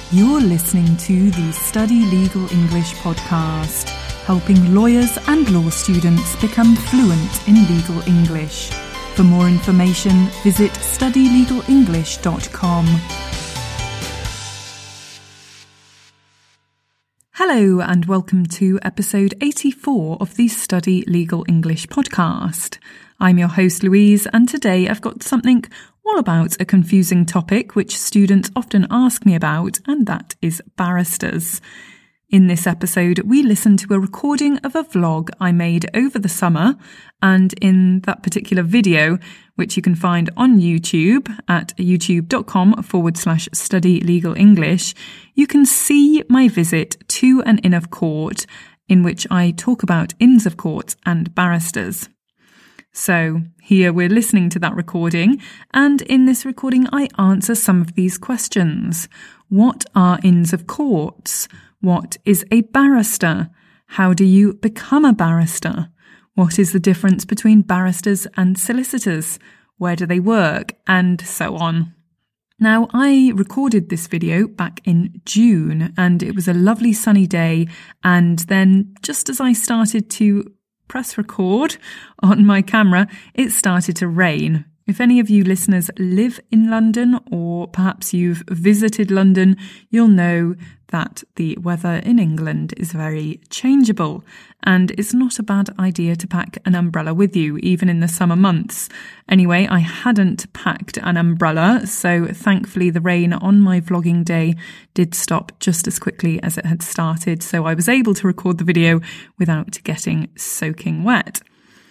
You're listening to the Study Legal English podcast, helping lawyers and law students become fluent in legal English. For more information, visit studylegalenglish.com. Hello and welcome to episode 84 of the Study Legal English podcast. I'm your host Louise, and today I've got something all about a confusing topic which students often ask me about, and that is barristers. In this episode, we listen to a recording of a vlog I made over the summer, and in that particular video, which you can find on YouTube at youtube.com/study legal English, you can see my visit to an Inn of Court in which I talk about Inns of Court and barristers. So here we're listening to that recording, and in this recording I answer some of these questions. What are Inns of Courts? What is a barrister? How do you become a barrister? What is the difference between barristers and solicitors? Where do they work? And so on. Now, I recorded this video back in June, and it was a lovely sunny day, and then just as I started to press record on my camera, it started to rain. If any of you listeners live in London, or perhaps you've visited London, you'll know that the weather in England is very changeable, and it's not a bad idea to pack an umbrella with you, even in the summer months. Anyway, I hadn't packed an umbrella, so thankfully the rain on my vlogging day did stop just as quickly as it had started, so I was able to record the video without getting soaking wet.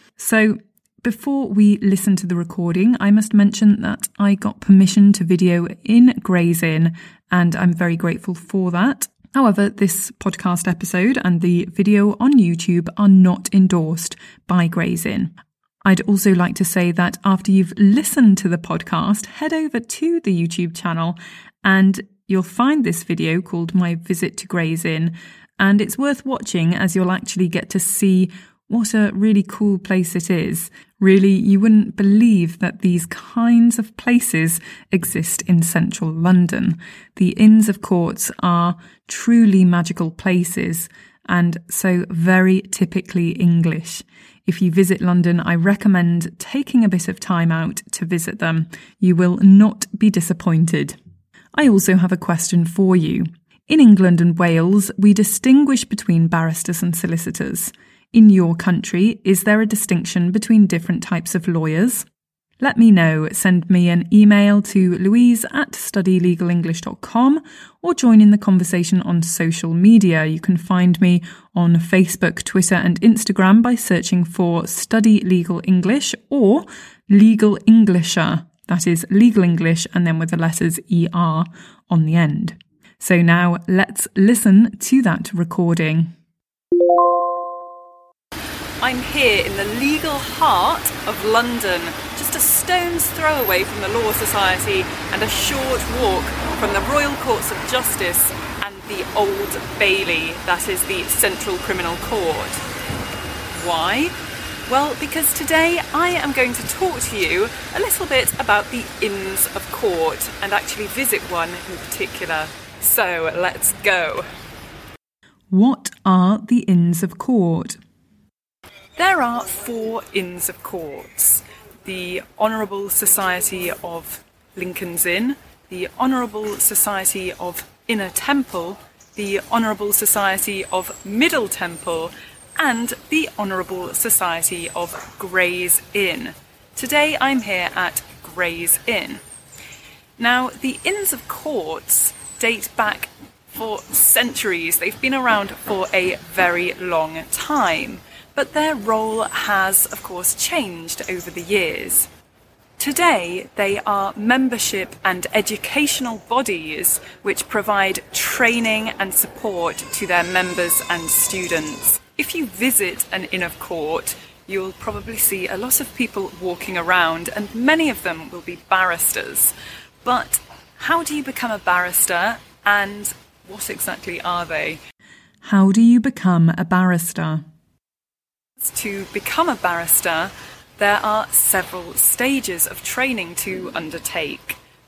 So before we listen to the recording, I must mention that I got permission to video in Gray's Inn, and I'm very grateful for that. However, this podcast episode and the video on YouTube are not endorsed by Gray's Inn. I'd also like to say that after you've listened to the podcast, head over to the YouTube channel and you'll find this video called My Visit to Gray's Inn, and it's worth watching as you'll actually get to see what a really cool place it is. Really, you wouldn't believe that these kinds of places exist in central London. The Inns of Courts are truly magical places, and so very typically English. If you visit London, I recommend taking a bit of time out to visit them. You will not be disappointed. I also have a question for you. In England and Wales, we distinguish between barristers and solicitors. In your country, is there a distinction between different types of lawyers? Let me know. Send me an email to louise@studylegalenglish.com or join in the conversation on social media. You can find me on Facebook, Twitter and Instagram by searching for Study Legal English or Legal Englisher. That is Legal English and then with the letters ER on the end. So now let's listen to that recording. I'm here in the legal heart of London, just a stone's throw away from the Law Society and a short walk from the Royal Courts of Justice and the Old Bailey, that is the Central Criminal Court. Why? Well, because today I am going to talk to you a little bit about the Inns of Court and actually visit one in particular. So let's go. What are the Inns of Court? There are 4 Inns of Courts: the Honourable Society of Lincoln's Inn, the Honourable Society of Inner Temple, the Honourable Society of Middle Temple, and the Honourable Society of Gray's Inn. Today I'm here at Gray's Inn. Now, the Inns of Courts date back for centuries. They've been around for a very long time. But their role has, of course, changed over the years. Today, they are membership and educational bodies which provide training and support to their members and students. If you visit an Inn of Court, you'll probably see a lot of people walking around, and many of them will be barristers. But how do you become a barrister, and what exactly are they? How do you become a barrister? To become a barrister, there are several stages of training to undertake.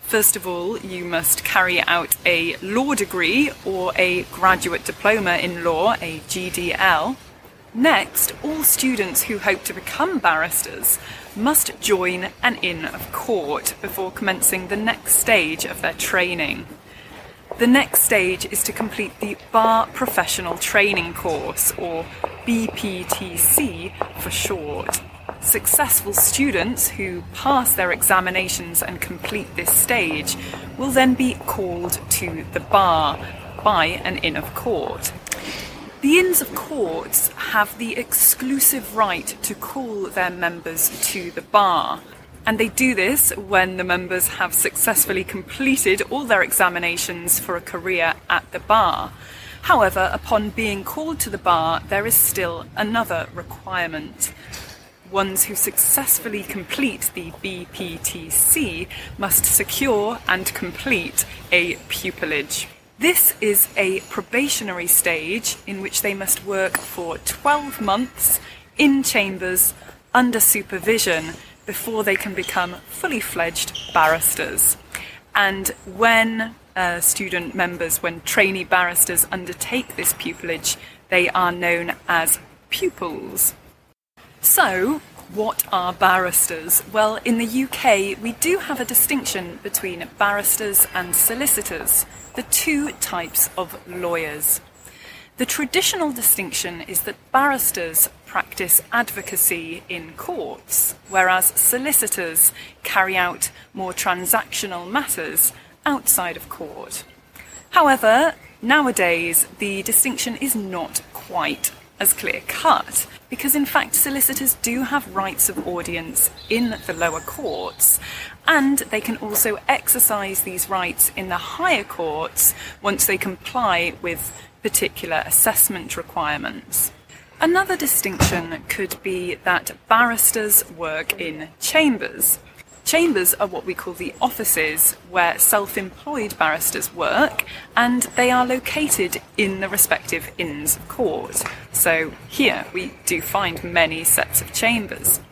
First of all, you must carry out a law degree or a graduate diploma in law, a GDL. Next, all students who hope to become barristers must join an Inn of Court before commencing the next stage of their training. The next stage is to complete the Bar Professional Training Course, or BPTC for short. Successful students who pass their examinations and complete this stage will then be called to the bar by an Inn of Court. The Inns of Courts have the exclusive right to call their members to the bar, and they do this when the members have successfully completed all their examinations for a career at the bar. However, upon being called to the bar, there is still another requirement. Ones who successfully complete the BPTC must secure and complete a pupillage. This is a probationary stage in which they must work for 12 months in chambers under supervision before they can become fully fledged barristers. And when when trainee barristers undertake this pupillage, they are known as pupils. So, what are barristers? Well, in the UK, we do have a distinction between barristers and solicitors, the two types of lawyers. The traditional distinction is that barristers practice advocacy in courts, whereas solicitors carry out more transactional matters outside of court. However, nowadays, the distinction is not quite as clear-cut, because in fact solicitors do have rights of audience in the lower courts, and they can also exercise these rights in the higher courts once they comply with particular assessment requirements. Another distinction could be that barristers work in chambers. Chambers are what we call the offices where self-employed barristers work, and they are located in the respective Inns of Court. So here we do find many sets of chambers.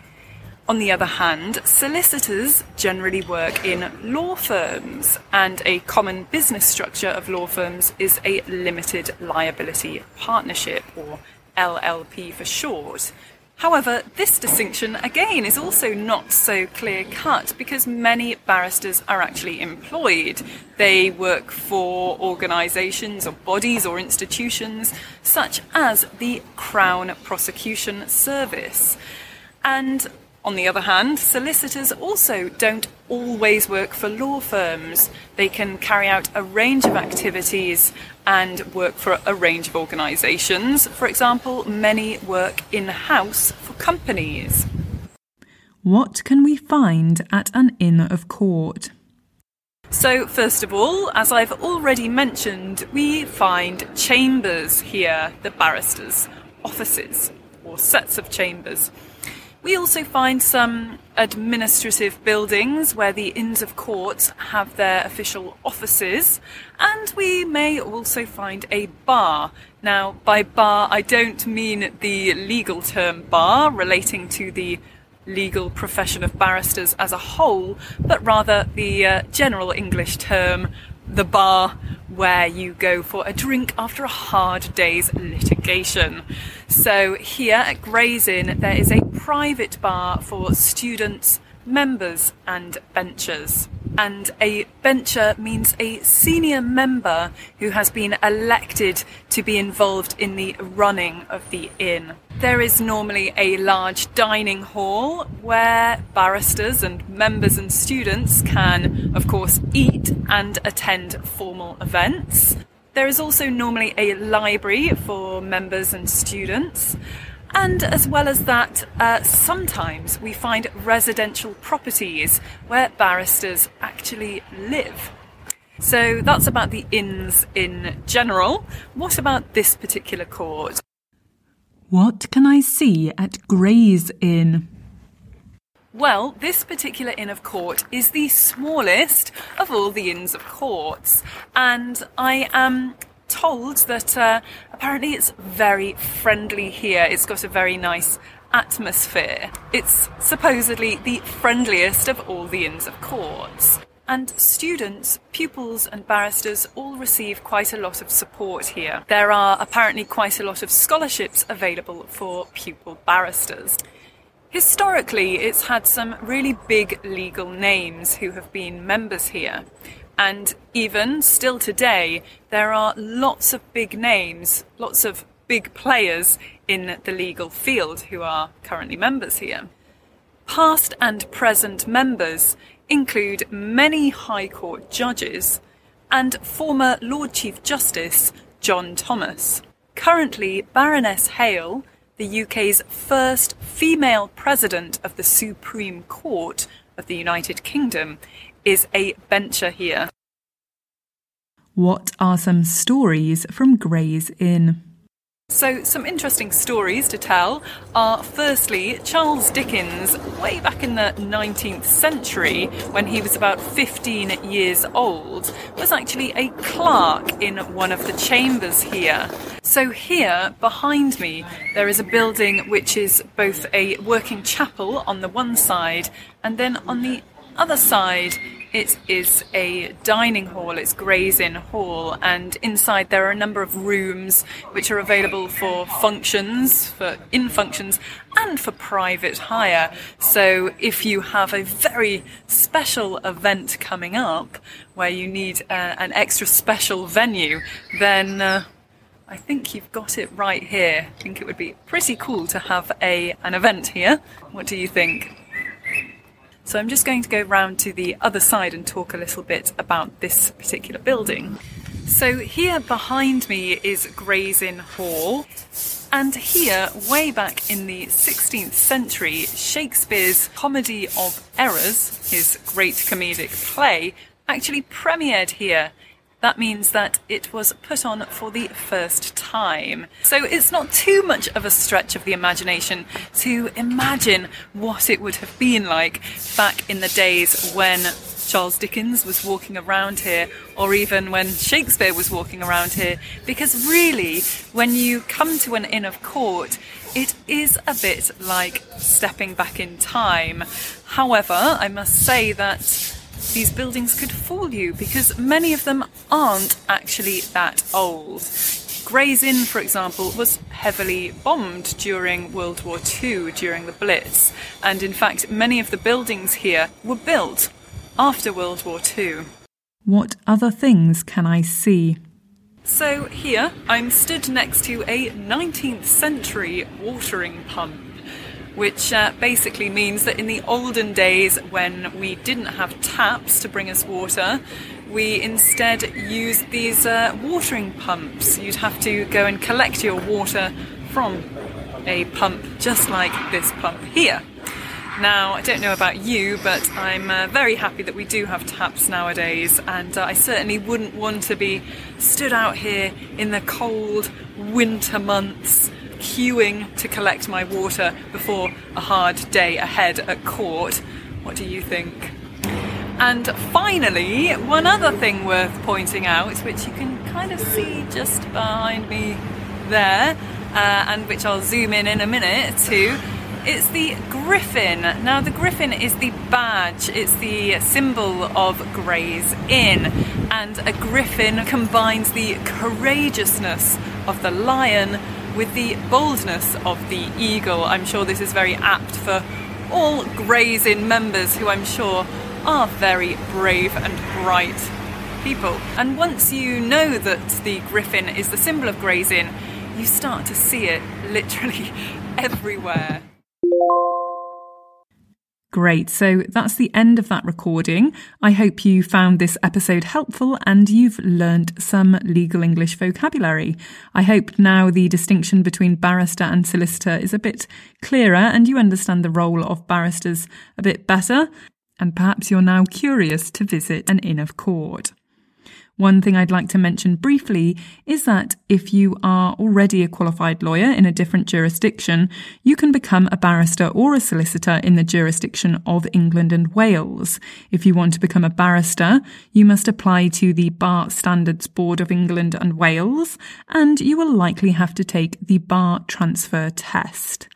On the other hand, solicitors generally work in law firms, and a common business structure of law firms is a limited liability partnership, or LLP for short. However, this distinction, again, is also not so clear-cut because many barristers are actually employed. They work for organisations or bodies or institutions such as the Crown Prosecution Service. And on the other hand, solicitors also don't always work for law firms. They can carry out a range of activities and work for a range of organisations. For example, many work in-house for companies. What can we find at an Inn of Court? So, first of all, as I've already mentioned, we find chambers here, the barristers' offices, or sets of chambers. We also find some administrative buildings where the Inns of Court have their official offices, and we may also find a bar. Now, by bar, I don't mean the legal term bar relating to the legal profession of barristers as a whole, but rather the general English term, the bar, where you go for a drink after a hard day's litigation. So here at Gray's Inn, there is a private bar for students, members and benchers. And a bencher means a senior member who has been elected to be involved in the running of the inn. There is normally a large dining hall where barristers and members and students can, of course, eat and attend formal events. There is also normally a library for members and students. And as well as that, sometimes we find residential properties where barristers actually live. So that's about the inns in general. What about this particular court? What can I see at Gray's Inn? Well, this particular Inn of Court is the smallest of all the Inns of Courts, and I am told that apparently it's very friendly here. It's got a very nice atmosphere. It's supposedly the friendliest of all the Inns of Courts. And students, pupils and barristers all receive quite a lot of support here. There are apparently quite a lot of scholarships available for pupil barristers. Historically, it's had some really big legal names who have been members here. And even still today, there are lots of big names, lots of big players in the legal field who are currently members here. Past and present members include many High Court judges and former Lord Chief Justice John Thomas. Currently, Baroness Hale, the UK's first female president of the Supreme Court of the United Kingdom, is a bencher here. What are some stories from Gray's Inn? So some interesting stories to tell are firstly Charles Dickens, way back in the 19th century when he was about 15 years old, was actually a clerk in one of the chambers here. So here behind me there is a building which is both a working chapel on the one side and then on the other side it is a dining hall, it's Gray's Inn Hall, and inside there are a number of rooms which are available for functions, for inn functions, and for private hire. So if you have a very special event coming up where you need an extra special venue, then I think you've got it right here. I think it would be pretty cool to have an event here. What do you think? So I'm just going to go round to the other side and talk a little bit about this particular building. So here behind me is Gray's Inn Hall, and here, way back in the 16th century, Shakespeare's Comedy of Errors, his great comedic play, actually premiered here. That means that it was put on for the first time. So it's not too much of a stretch of the imagination to imagine what it would have been like back in the days when Charles Dickens was walking around here, or even when Shakespeare was walking around here, because really, when you come to an Inn of Court, it is a bit like stepping back in time. However, I must say that these buildings could fool you because many of them aren't actually that old. Gray's Inn, for example, was heavily bombed during World War II, during the Blitz, and in fact many of the buildings here were built after World War II. What other things can I see? So here I'm stood next to a 19th century watering pump, which basically means that in the olden days when we didn't have taps to bring us water, we instead used these watering pumps. You'd have to go and collect your water from a pump just like this pump here. Now, I don't know about you, but I'm very happy that we do have taps nowadays, and I certainly wouldn't want to be stood out here in the cold winter months queuing to collect my water before a hard day ahead at court. What do you think? And finally, one other thing worth pointing out, which you can kind of see just behind me there, and which I'll zoom in a minute too, it's the griffin. Now the griffin is the badge, it's the symbol of Gray's Inn, and a griffin combines the courageousness of the lion with the boldness of the eagle. I'm sure this is very apt for all Gray's Inn members who I'm sure are very brave and bright people. And once you know that the griffin is the symbol of Gray's Inn, you start to see it literally everywhere. Great, so that's the end of that recording. I hope you found this episode helpful and you've learned some legal English vocabulary. I hope now the distinction between barrister and solicitor is a bit clearer and you understand the role of barristers a bit better, and perhaps you're now curious to visit an Inn of Court. One thing I'd like to mention briefly is that if you are already a qualified lawyer in a different jurisdiction, you can become a barrister or a solicitor in the jurisdiction of England and Wales. If you want to become a barrister, you must apply to the Bar Standards Board of England and Wales, and you will likely have to take the Bar Transfer Test.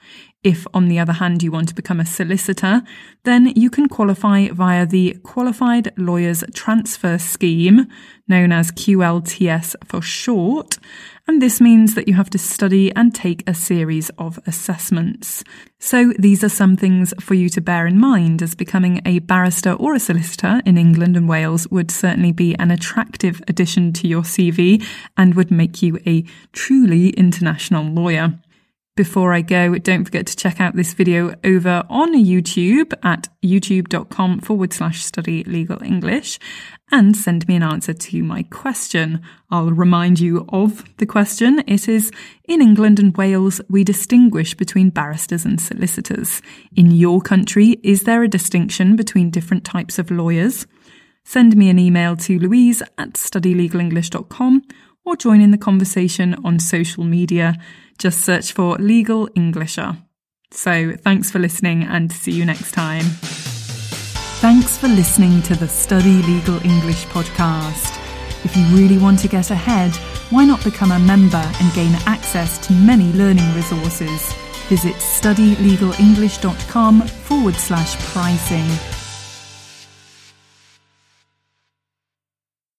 If, on the other hand, you want to become a solicitor, then you can qualify via the Qualified Lawyers Transfer Scheme, known as QLTS for short, and this means that you have to study and take a series of assessments. So these are some things for you to bear in mind, as becoming a barrister or a solicitor in England and Wales would certainly be an attractive addition to your CV and would make you a truly international lawyer. Before I go, don't forget to check out this video over on YouTube at youtube.com/study legal English and send me an answer to my question. I'll remind you of the question. It is, in England and Wales, we distinguish between barristers and solicitors. In your country, is there a distinction between different types of lawyers? Send me an email to louise@studylegalenglish.com or join in the conversation on social media. Just search for Legal Englisher. So thanks for listening and see you next time. Thanks for listening to the Study Legal English podcast. If you really want to get ahead, why not become a member and gain access to many learning resources? Visit studylegalenglish.com/pricing.